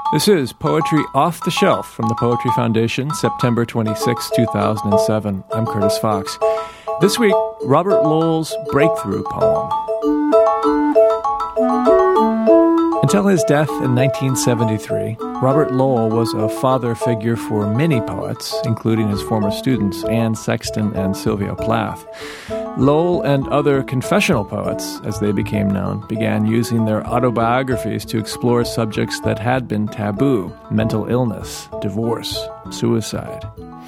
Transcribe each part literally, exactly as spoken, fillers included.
This is Poetry Off the Shelf from the Poetry Foundation, September twenty-sixth, two thousand seven. I'm Curtis Fox. This week, Robert Lowell's breakthrough poem. Until his death in nineteen seventy-three, Robert Lowell was a father figure for many poets, including his former students Anne Sexton and Sylvia Plath. Lowell and other confessional poets, as they became known, began using their autobiographies to explore subjects that had been taboo: mental illness, divorce, suicide.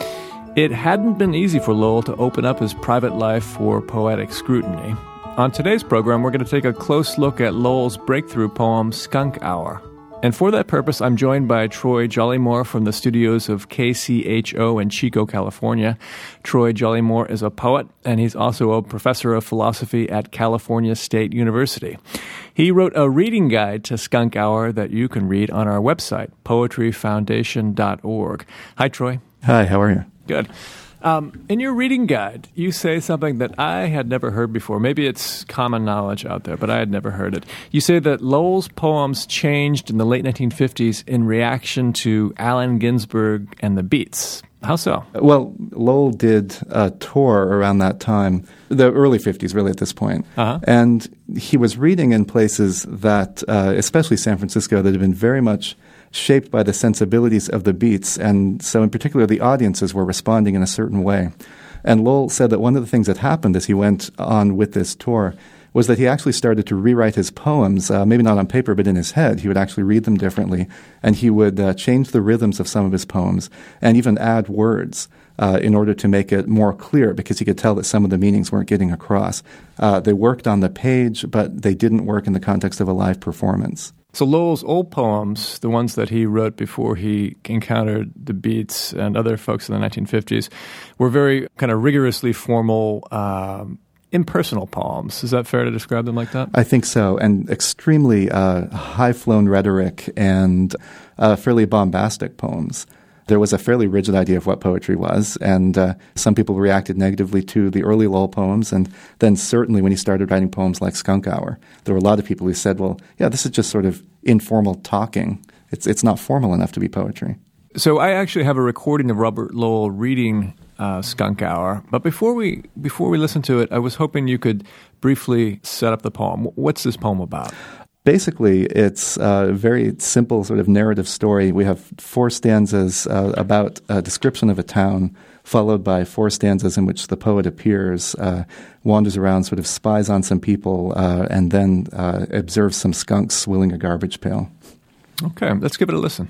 It hadn't been easy for Lowell to open up his private life for poetic scrutiny. On today's program, we're going to take a close look at Lowell's breakthrough poem, Skunk Hour. And for that purpose, I'm joined by Troy Jollymore from the studios of K C H O in Chico, California. Troy Jollymore is a poet, and he's also a professor of philosophy at California State University. He wrote a reading guide to Skunk Hour that you can read on our website, poetry foundation dot org. Hi, Troy. Hi, how are you? Good. Um, in your reading guide, you say something that I had never heard before. Maybe it's common knowledge out there, but I had never heard it. You say that Lowell's poems changed in the late nineteen fifties in reaction to Allen Ginsberg and the Beats. How so? Well, Lowell did a tour around that time, the early fifties, really, at this point. Uh-huh. And he was reading in places that, uh, especially San Francisco, that had been very much shaped by the sensibilities of the Beats, and so in particular the audiences were responding in a certain way. And Lowell said that one of the things that happened as he went on with this tour was that he actually started to rewrite his poems, uh, maybe not on paper, but in his head. He would actually read them differently, and he would uh, change the rhythms of some of his poems and even add words uh, in order to make it more clear, because he could tell that some of the meanings weren't getting across. Uh, they worked on the page, but they didn't work in the context of a live performance. So Lowell's old poems, the ones that he wrote before he encountered the Beats and other folks in the nineteen fifties, were very kind of rigorously formal, um, impersonal poems. Is that fair to describe them like that? I think so, and extremely uh, high-flown rhetoric and uh, fairly bombastic poems. There was a fairly rigid idea of what poetry was, and uh, some people reacted negatively to the early Lowell poems, and then certainly when he started writing poems like Skunk Hour, there were a lot of people who said, well, yeah, this is just sort of informal talking. It's it's not formal enough to be poetry. So I actually have a recording of Robert Lowell reading uh, Skunk Hour, but before we before we listen to it, I was hoping you could briefly set up the poem. What's this poem about? Basically, it's a very simple sort of narrative story. We have four stanzas uh, about a description of a town, followed by four stanzas in which the poet appears, uh, wanders around, sort of spies on some people, uh, and then uh, observes some skunks swilling a garbage pail. Okay, let's give it a listen.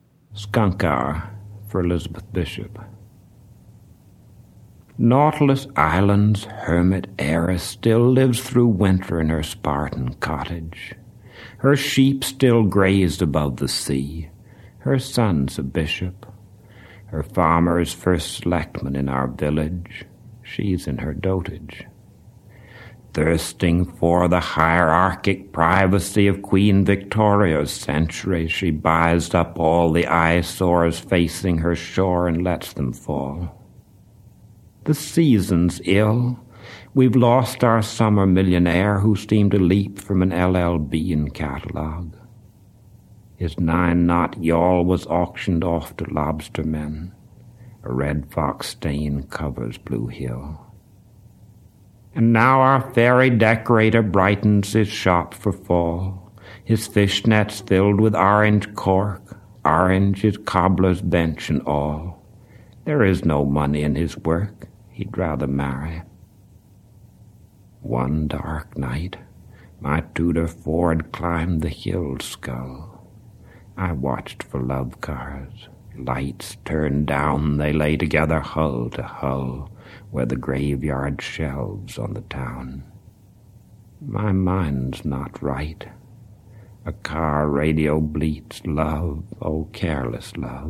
Skunk Hour for Elizabeth Bishop. Nautilus Island's hermit heiress still lives through winter in her Spartan cottage. Her sheep still grazed above the sea. Her son's a bishop. Her farmer's first selectman in our village. She's in her dotage. Thirsting for the hierarchic privacy of Queen Victoria's century, she buys up all the eyesores facing her shore and lets them fall. The season's ill. We've lost our summer millionaire who seemed to leap from an L L Bean catalogue. His nine-knot yawl was auctioned off to lobstermen. A red fox stain covers Blue Hill. And now our ferry decorator brightens his shop for fall, his fishnets filled with orange cork, orange his cobbler's bench and all. There is no money in his work, he'd rather marry. One dark night, my Tudor Ford climbed the hill skull. I watched for love cars. Lights turned down, they lay together hull to hull, where the graveyard shelves on the town. My mind's not right. A car radio bleats, love, oh careless love.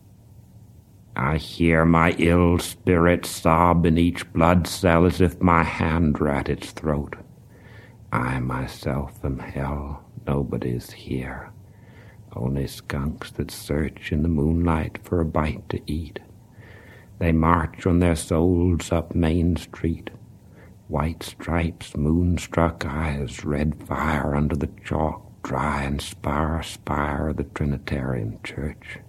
I hear my ill spirit sob in each blood cell as if my hand were at its throat. I myself am hell, nobody's here. Only skunks that search in the moonlight for a bite to eat. They march on their souls up Main Street. White stripes, moonstruck eyes, red fire under the chalk dry and spire spire of the Trinitarian Church.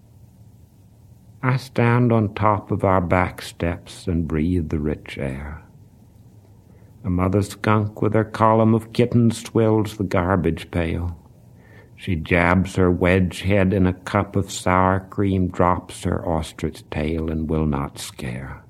I stand on top of our back steps and breathe the rich air. A mother skunk with her column of kittens swills the garbage pail. She jabs her wedge head in a cup of sour cream, drops her ostrich tail, and will not scare.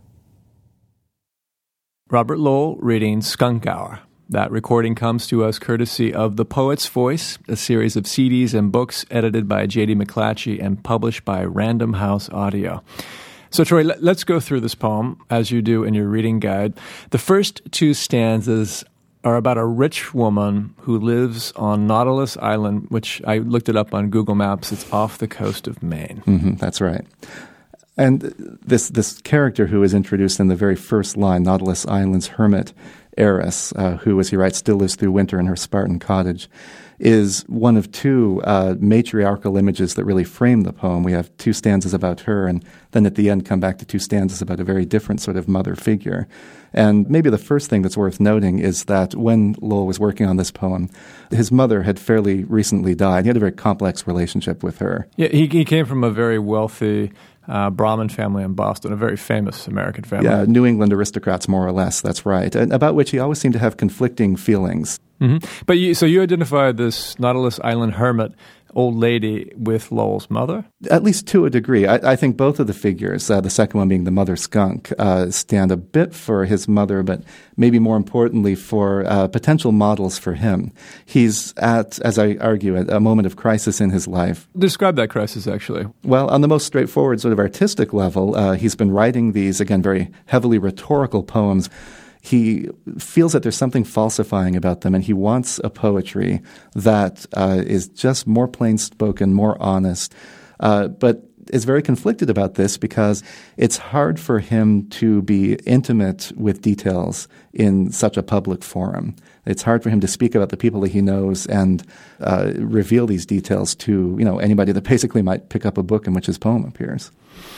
Robert Lowell reading Skunk Hour. That recording comes to us courtesy of The Poet's Voice, a series of C Ds and books edited by J D McClatchy and published by Random House Audio. So, Troy, let's go through this poem, as you do in your reading guide. The first two stanzas are about a rich woman who lives on Nautilus Island, which I looked it up on Google Maps. It's off the coast of Maine. Mm-hmm, that's right. And this this character who is introduced in the very first line, Nautilus Island's hermit, Eris, uh, who, as he writes, still lives through winter in her Spartan cottage, is one of two uh, matriarchal images that really frame the poem. We have two stanzas about her, and then at the end come back to two stanzas about a very different sort of mother figure. And maybe the first thing that's worth noting is that when Lowell was working on this poem, his mother had fairly recently died. He had a very complex relationship with her. Yeah, he, he came from a very wealthy Uh, Brahmin family in Boston, a very famous American family. Yeah, New England aristocrats, more or less, that's right, and about which he always seemed to have conflicting feelings. Mm-hmm. But you, so you identified this Nautilus Island hermit old lady with Lowell's mother? At least to a degree. I, I think both of the figures, uh, the second one being the mother skunk, uh, stand a bit for his mother, but maybe more importantly for uh, potential models for him. He's at, as I argue, at a moment of crisis in his life. Describe that crisis, actually. Well, on the most straightforward sort of artistic level, uh, he's been writing these, again, very heavily rhetorical poems. He feels that there's something falsifying about them, and he wants a poetry that uh, is just more plain-spoken, more honest, uh, but is very conflicted about this because it's hard for him to be intimate with details in such a public forum. It's hard for him to speak about the people that he knows and uh, reveal these details to, you know, anybody that basically might pick up a book in which his poem appears.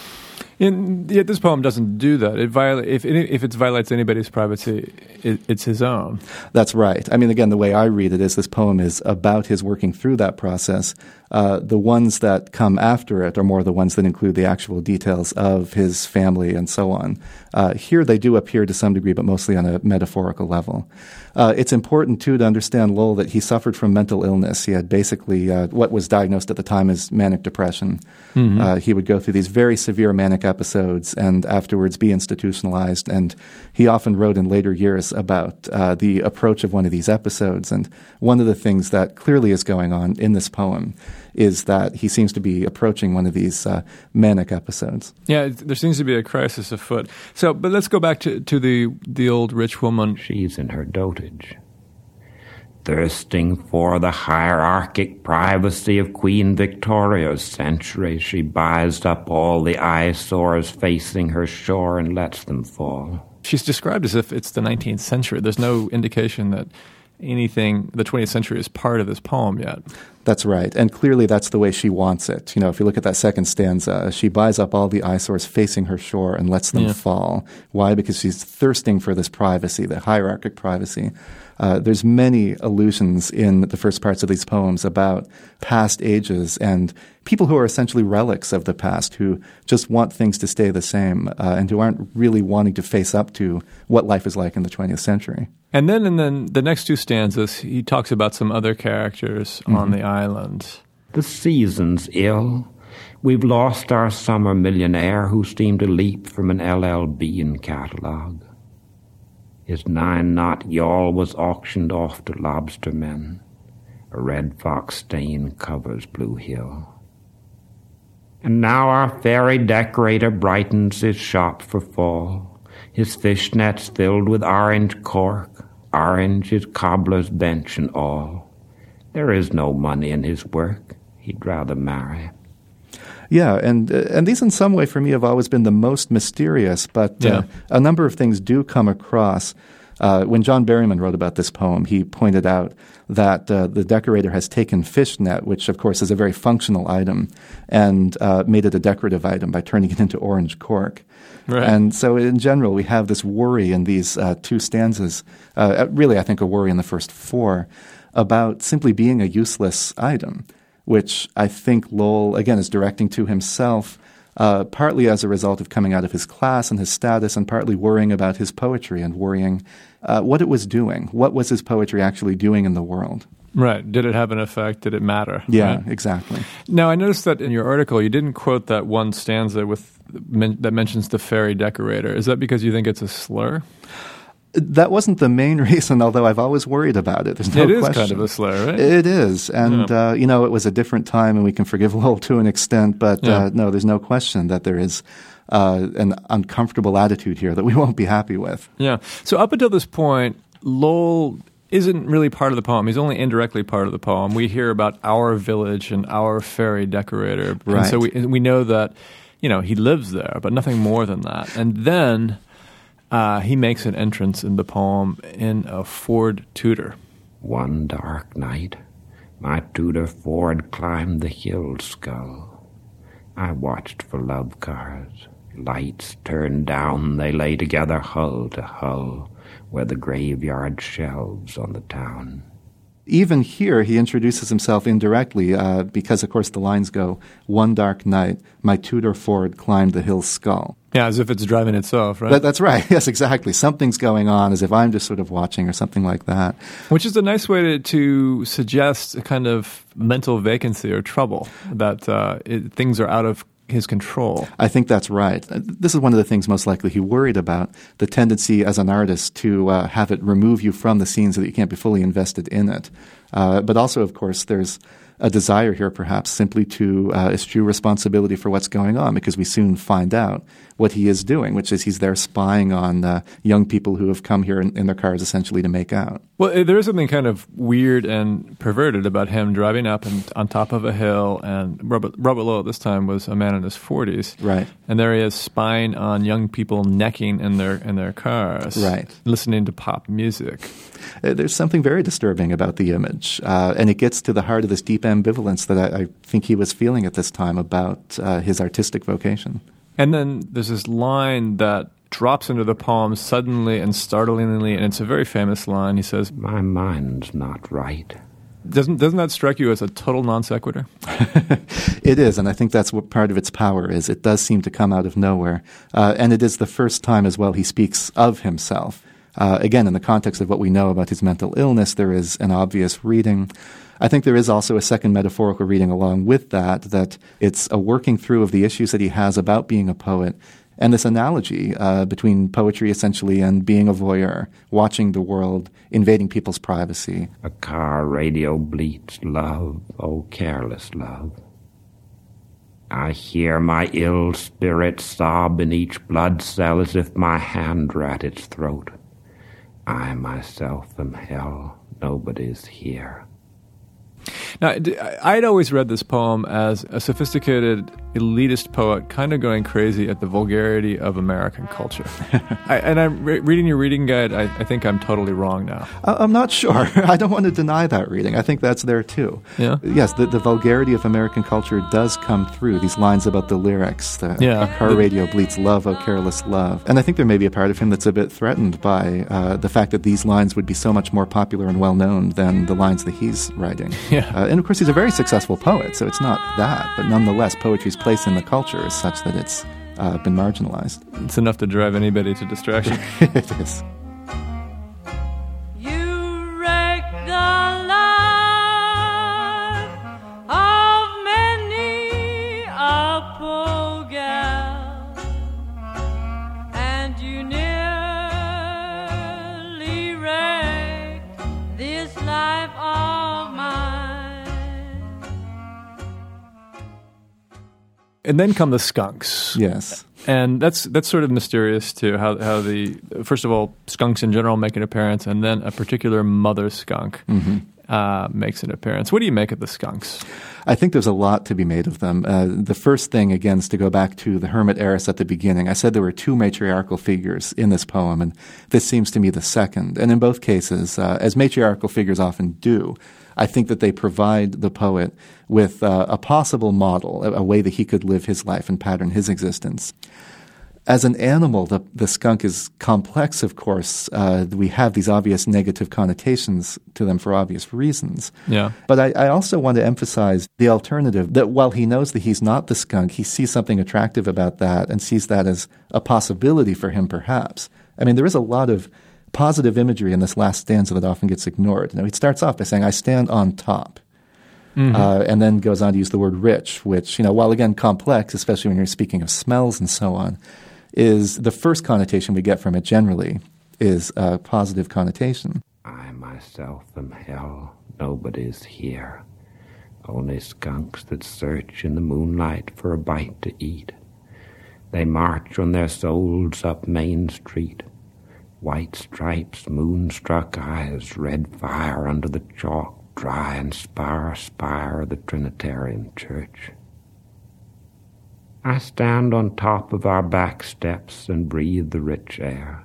And yet this poem doesn't do that. It viola- if, it, if it violates anybody's privacy, it, it's his own. That's right. I mean, again, the way I read it is this poem is about his working through that process. Uh, the ones that come after it are more the ones that include the actual details of his family and so on. Uh, here they do appear to some degree, but mostly on a metaphorical level. Uh, it's important, too, to understand Lowell that he suffered from mental illness. He had basically uh, what was diagnosed at the time as manic depression. Mm-hmm. Uh, he would go through these very severe manic episodes and afterwards be institutionalized. And he often wrote in later years about uh, the approach of one of these episodes. And one of the things that clearly is going on in this poem is that he seems to be approaching one of these uh, manic episodes. Yeah, there seems to be a crisis afoot. So, but let's go back to, to the the old rich woman. She's in her dotage, thirsting for the hierarchic privacy of Queen Victoria's century. She buys up all the eyesores facing her shore and lets them fall. She's described as if it's the nineteenth century. There's no indication that anything, the twentieth century, is part of this poem yet. That's right. And clearly that's the way she wants it. You know, if you look at that second stanza, she buys up all the eyesores facing her shore and lets them yeah. fall. Why? Because she's thirsting for this privacy, the hierarchic privacy. Uh, there's many allusions in the first parts of these poems about past ages and people who are essentially relics of the past, who just want things to stay the same uh, and who aren't really wanting to face up to what life is like in the twentieth century. And then in the, the next two stanzas, he talks about some other characters mm-hmm. on the island. The season's ill. We've lost our summer millionaire who seemed to leap from an L L Bean catalogue. His nine-knot yawl was auctioned off to lobstermen. A red fox stain covers Blue Hill. And now our fairy decorator brightens his shop for fall. His fishnets filled with orange cork, orange his cobbler's bench and all. There is no money in his work. He'd rather marry. Yeah, and uh, and these in some way for me have always been the most mysterious, but yeah. uh, a number of things do come across. Uh, when John Berryman wrote about this poem, he pointed out that uh, the decorator has taken fishnet, which of course is a very functional item, and uh, made it a decorative item by turning it into orange cork. Right. And so in general, we have this worry in these uh, two stanzas, uh, really I think a worry in the first four, about simply being a useless item, which I think Lowell, again, is directing to himself, uh, partly as a result of coming out of his class and his status, and partly worrying about his poetry and worrying uh, what it was doing. What was his poetry actually doing in the world? Right. Did it have an effect? Did it matter? Yeah, right? exactly. Now, I noticed that in your article, you didn't quote that one stanza with men, that mentions the fairy decorator. Is that because you think it's a slur? That wasn't the main reason, although I've always worried about it. There's no it is question. kind of a slur, right? It is. And, yeah. uh, you know, it was a different time, and we can forgive Lowell to an extent, but yeah. uh, no, there's no question that there is uh, an uncomfortable attitude here that we won't be happy with. Yeah. So up until this point, Lowell isn't really part of the poem. He's only indirectly part of the poem. We hear about our village and our fairy decorator. Right. And so we, we know that, you know, he lives there, but nothing more than that. And then uh, he makes an entrance in the poem in a Ford Tudor. One dark night, my Tudor Ford climbed the hill skull. I watched for love cars. Lights turned down, they lay together hull to hull, where the graveyard shelves on the town. Even here, he introduces himself indirectly uh, because, of course, the lines go, one dark night, my Tudor Ford climbed the hill skull. Yeah, as if it's driving itself, right? That, that's right. Yes, exactly. Something's going on, as if I'm just sort of watching or something like that. Which is a nice way to, to suggest a kind of mental vacancy or trouble, that uh, it, things are out of his control. I think that's right. This is one of the things most likely he worried about, the tendency as an artist to uh, have it remove you from the scene so that you can't be fully invested in it. Uh, but also, of course, there's a desire here perhaps simply to uh, eschew responsibility for what's going on, because we soon find out what he is doing, which is he's there spying on uh, young people who have come here in, in their cars essentially to make out. Well, there is something kind of weird and perverted about him driving up and on top of a hill, and Robert, Robert Lowell at this time was a man in his forties. Right. And there he is spying on young people necking in their in their cars. Right. Listening to pop music. Uh, there's something very disturbing about the image, uh, and it gets to the heart of this deep ambivalence that I, I think he was feeling at this time about uh, his artistic vocation. And then there's this line that drops into the poem suddenly and startlingly, and it's a very famous line. He says, "My mind's not right." Doesn't doesn't that strike you as a total non sequitur? It is, and I think that's what part of its power is. It does seem to come out of nowhere, uh, and it is the first time as well he speaks of himself. Uh, again, in the context of what we know about his mental illness, there is an obvious reading. I think there is also a second metaphorical reading along with that, that it's a working through of the issues that he has about being a poet, and this analogy uh, between poetry essentially and being a voyeur, watching the world, invading people's privacy. A car radio bleats, love, oh careless love. I hear my ill spirit sob in each blood cell as if my hand were at its throat. I myself am hell, nobody's here. Now, I'd always read this poem as a sophisticated, elitist poet kind of going crazy at the vulgarity of American culture. I, and I'm re- reading your reading guide, I, I think I'm totally wrong now. I'm not sure. I don't want to deny that reading. I think that's there too. Yeah? Yes, the, the vulgarity of American culture does come through, these lines about the lyrics. The yeah. car the, radio bleats love, oh careless love. And I think there may be a part of him that's a bit threatened by uh, the fact that these lines would be so much more popular and well-known than the lines that he's writing. Yeah. Uh, and of course, he's a very successful poet, so it's not that. But nonetheless, poetry's place in the culture is such that it's uh, been marginalized. It's enough to drive anybody to distraction. It is. You wreck the life of many a poor gal, and you nearly wrecked this life of mine. And then come the skunks. Yes. And that's that's sort of mysterious too, how how the, first of all, skunks in general make an appearance, and then a particular mother skunk mm-hmm. uh, makes an appearance. What do you make of the skunks? I think there's a lot to be made of them. Uh, the first thing, again, is to go back to the hermit heiress at the beginning. I said there were two matriarchal figures in this poem, and this seems to me the second. And in both cases, uh, as matriarchal figures often do, I think that they provide the poet with uh, a possible model, a, a way that he could live his life and pattern his existence. As an animal, the, the skunk is complex, of course. Uh, we have these obvious negative connotations to them for obvious reasons. Yeah. But I, I also want to emphasize the alternative, that while he knows that he's not the skunk, he sees something attractive about that and sees that as a possibility for him, perhaps. I mean, there is a lot of positive imagery in this last stanza that often gets ignored. You know, he starts off by saying, "I stand on top." Mm-hmm. Uh, and then goes on to use the word rich, which, you know, while again complex, especially when you're speaking of smells and so on, is the first connotation we get from it generally is a positive connotation. I myself am hell, nobody's here. Only skunks that search in the moonlight for a bite to eat. They march on their soles up Main Street. White stripes, moonstruck eyes, red fire under the chalk, dry and spire, spire of the Trinitarian Church. I stand on top of our back steps and breathe the rich air.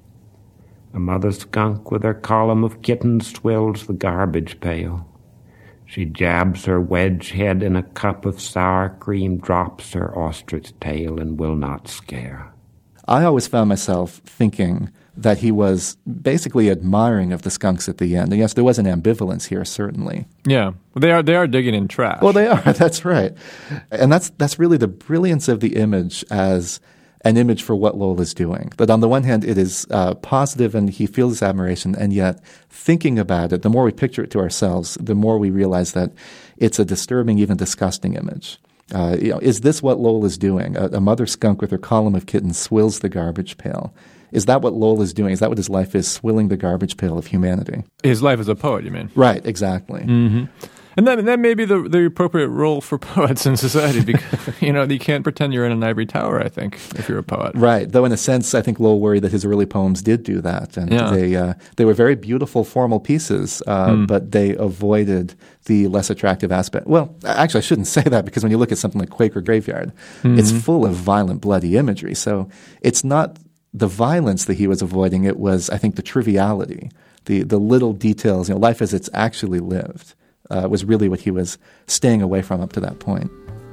A mother skunk with her column of kittens swills the garbage pail. She jabs her wedge head in a cup of sour cream, drops her ostrich tail, and will not scare. I always found myself thinking that he was basically admiring of the skunks at the end. And yes, there was an ambivalence here, certainly. Yeah. Well, they are they are digging in trash. Well, they are. That's right. And that's that's really the brilliance of the image as an image for what Lowell is doing. But on the one hand, it is uh, positive and he feels admiration, and yet thinking about it, the more we picture it to ourselves, the more we realize that it's a disturbing, even disgusting image. Uh, you know, is this what Lowell is doing? A, a mother skunk with her column of kittens swills the garbage pail. Is that what Lowell is doing? Is that what his life is, swilling the garbage pail of humanity? His life as a poet, you mean? Right, exactly. Mm-hmm. And that, that may be the, the appropriate role for poets in society because, you know, you can't pretend you're in an ivory tower, I think, if you're a poet. Right. Though in a sense, I think Lowell worried that his early poems did do that. And yeah. they uh, they were very beautiful formal pieces, uh, mm. but they avoided the less attractive aspect. Well, actually, I shouldn't say that because when you look at something like Quaker Graveyard, mm-hmm. it's full of violent, bloody imagery. So it's not the violence that he was avoiding. It was, I think, the triviality, the, the little details, you know, life as it's actually lived. Uh, was really what he was staying away from up to that point.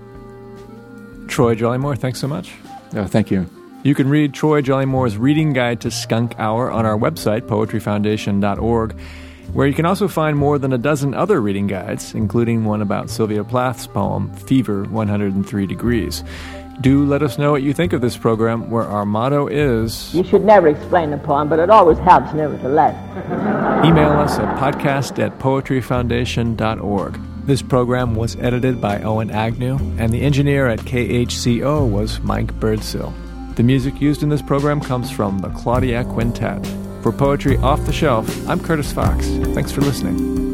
Troy Jollymore, thanks so much. Oh, thank you. You can read Troy Jollymore's Reading Guide to Skunk Hour on our website, poetry foundation dot org, where you can also find more than a dozen other reading guides, including one about Sylvia Plath's poem, Fever one hundred three degrees. Do let us know what you think of this program, where our motto is... You should never explain a poem, but it always helps nevertheless. Email us at podcast at poetry foundation dot org. This program was edited by Owen Agnew, and the engineer at K H C O was Mike Birdsell. The music used in this program comes from the Claudia Quintet. For Poetry Off the Shelf, I'm Curtis Fox. Thanks for listening.